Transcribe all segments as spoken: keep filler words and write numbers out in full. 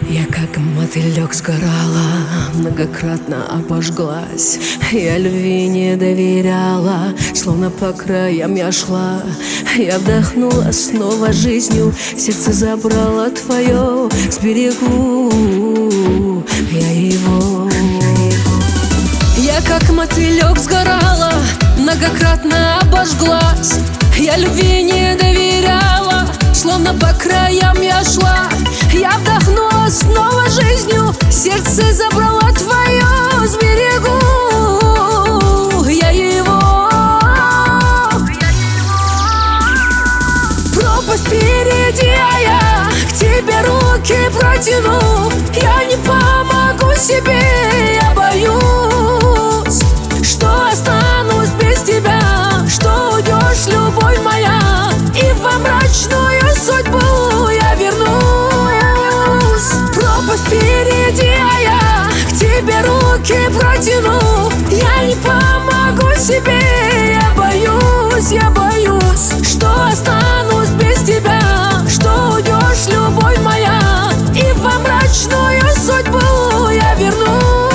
Я как мотылек сгорала, многократно обожглась. Я любви не доверяла, словно по краям я шла. Я вдохнула снова жизнью, сердце забрало твое. Сберегу я его. Я как мотылек сгорала, многократно обожглась. Я любви не доверяла, словно по краям я шла. Я вдохнула снова жизнью, сердце забрало твое. Сберегу я его. Пропасть впереди, а я к тебе руки протяну. Я не помогу себе, я боюсь, что останусь без тебя, что уйдешь, любовь моя, и во мрачную судьбу я вернусь. Пропасть впереди, а я к тебе руки протяну. Я не помогу себе, я боюсь, я боюсь, что останусь без тебя, что уйдешь, любовь моя, и во мрачную судьбу я вернусь.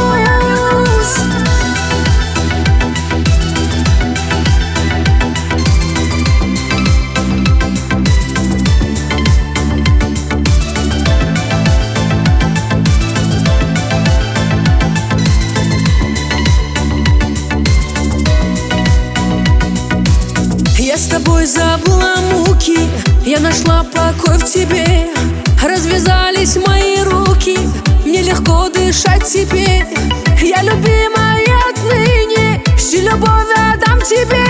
Я с тобой забыла муки, я нашла покой в тебе. Развязались мои руки, мне легко дышать теперь. Я любимая отныне, всю любовь отдам тебе.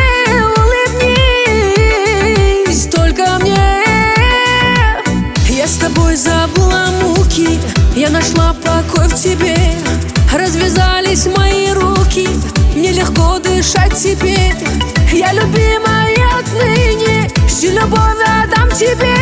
Улыбнись только мне. Я с тобой забыла муки, я нашла покой в тебе. Развязались мои руки, мне легко дышать теперь. Я любимая отныне, всю любовь отдам тебе.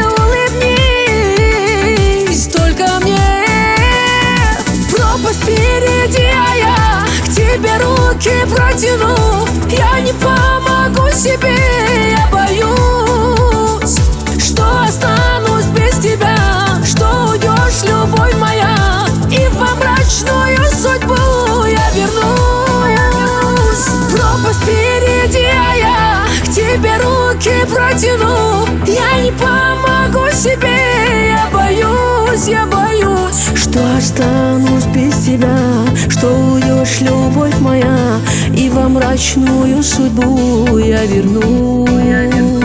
Улыбнись только мне. Пропасть впереди, а я к тебе руки протяну. Я не помогу себе, я боюсь, что останусь без тебя, что уйдешь, любовь моя, и во мрачную судьбу я вернусь. Пропасть впереди, а я к тебе руки протяну. Я не помогу себе, я боюсь, я боюсь, что останусь без тебя, что уйдешь, любовь моя, и во мрачную судьбу я вернусь.